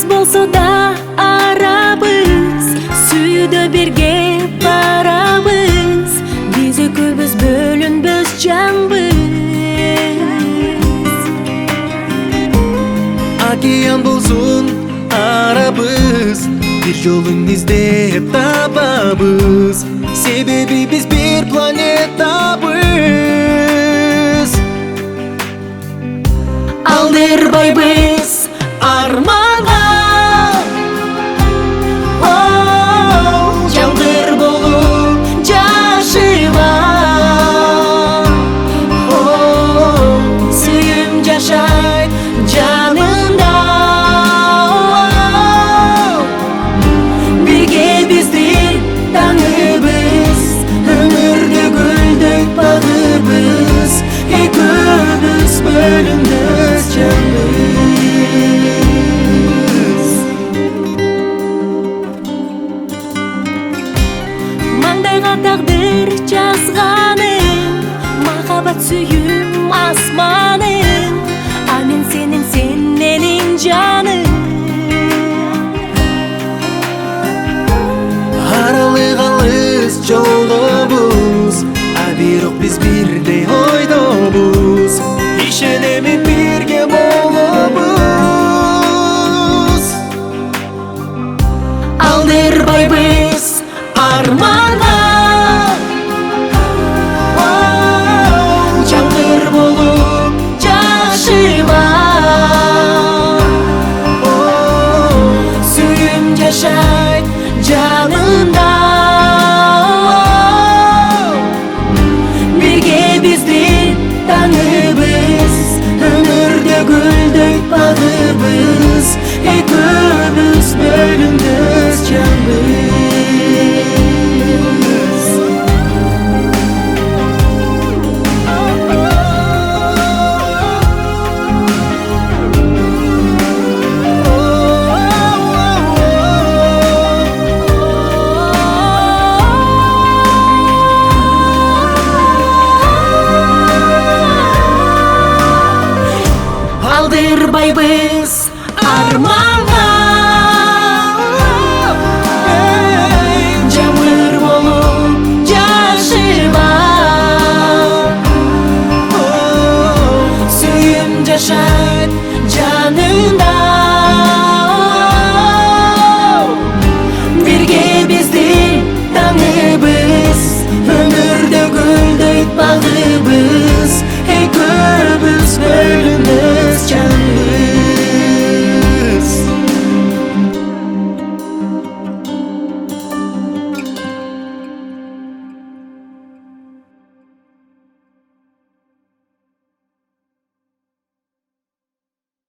болсо да арабыз, сүйүүдө бирге барабыз, биз экөөбүз бөлүнбөс жанбыз. Океан болсун арабыз, бир жолун издеп табабыз, себеби биз бир планетабыз. Алдырбайбыз арманга, жамдыр болуп жашыма, сүйүм жашайт жанымда. Бирге биздин таңыбыз, өмүрдү гүлдөйт багыбыз, экөөбүз бөлүнбөс жанбыз. Маңдайга тагдыр жазганым, махаббат сүйүм асманым, а мен сенин, сен менин жаным. Аралык алыс жолдобуз, а бирок биз бирдей ойдобуз. Ишенемин бирге болобуз. Алдырбайбыз арманга, жамдыр болуп жашыма, сүйүм жашайт